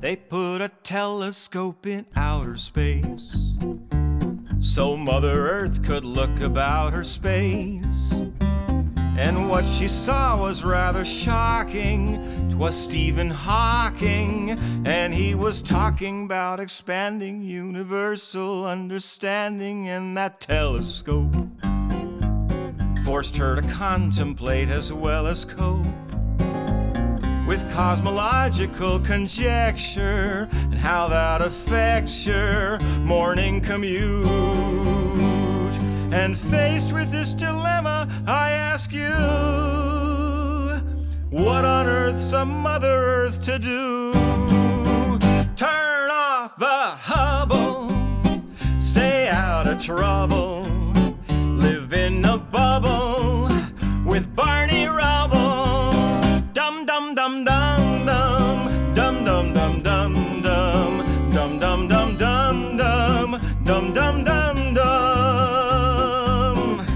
They put a telescope in outer space so Mother Earth could look about her space. And what she saw was rather shocking. 'Twas Stephen Hawking, and he was talking about expanding universal understanding. And that telescope forced her to contemplate as well as cope with cosmological conjecture and how that affects your morning commute. And faced with this dilemma, I ask you, what on earth's a Mother Earth to do? Turn off the Hubble, stay out of trouble, live in a bubble with Barney Rubble. Dum dum dum dum dum, dum dum dum dum dum, dum dum dum dum dum, dum dum dum dum.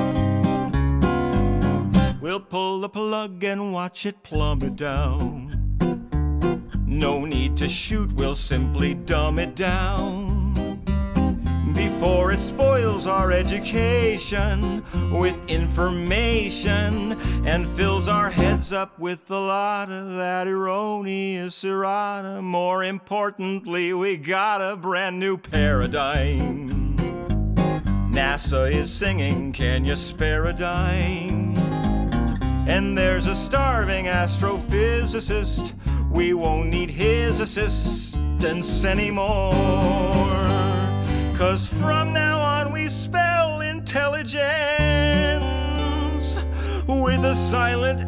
We'll pull the plug and watch it plummet down. No need to shoot, we'll simply dumb it down before it spoils our education with information and fills our heads up with a lot of that erroneous errata. More importantly, we got a brand new paradigm. NASA is singing, can you spare a dime? And there's a starving astrophysicist, we won't need his assistance anymore. 'Cause from now on we spell intelligence with a silent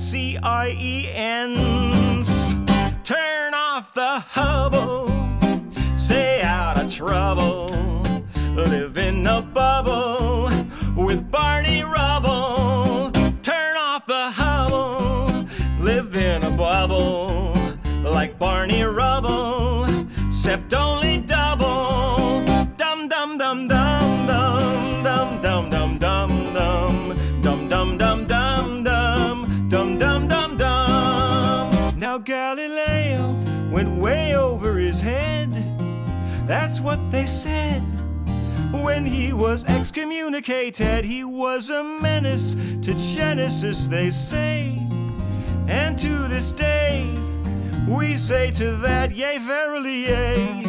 S-C-I-E-N-S. Turn off the Hubble, stay out of trouble, live in a bubble with Barney Rubble. Turn off the Hubble, live in a bubble like Barney Rubble, except only double. Dum dum dum dum dum dum dum dum dum dum dum dum dum dum dum dum dum dum. Now Galileo went way over his head. That's what they said. When he was excommunicated, he was a menace to Genesis, they say. And to this day, we say to that, yea, verily, yea.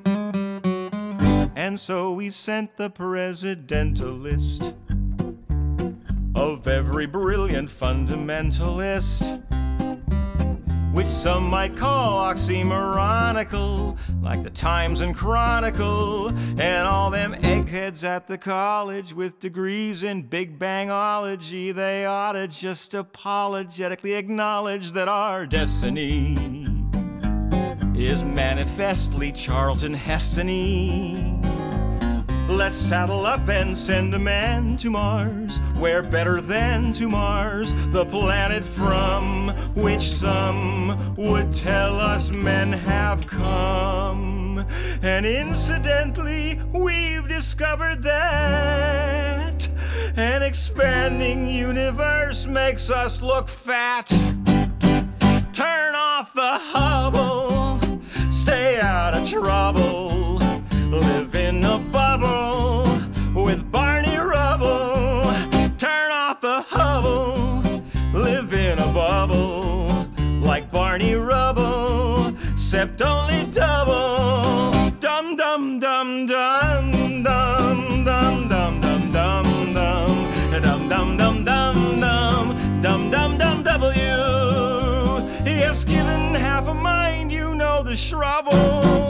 And so we sent the presidential list of every brilliant fundamentalist, which some might call oxymoronical, like the Times and Chronicle, and all them eggheads at the college with degrees in Big Bangology. They ought to just apologetically acknowledge that our destiny is manifestly Charlton Heston-y. Let's saddle up and send a man to Mars. Where better than to Mars, the planet from which some would tell us men have come. And incidentally, we've discovered that an expanding universe makes us look fat. Turn off the Hubble, stay out of trouble, live in a bubble with Barney Rubble. Turn off the Hubble, live in a bubble like Barney Rubble, except only double. Dum dum dum dum dum dum dum dum dum dum dum dum dum dum dum dum dum W. Yes, given half a mind, you know the shrubble.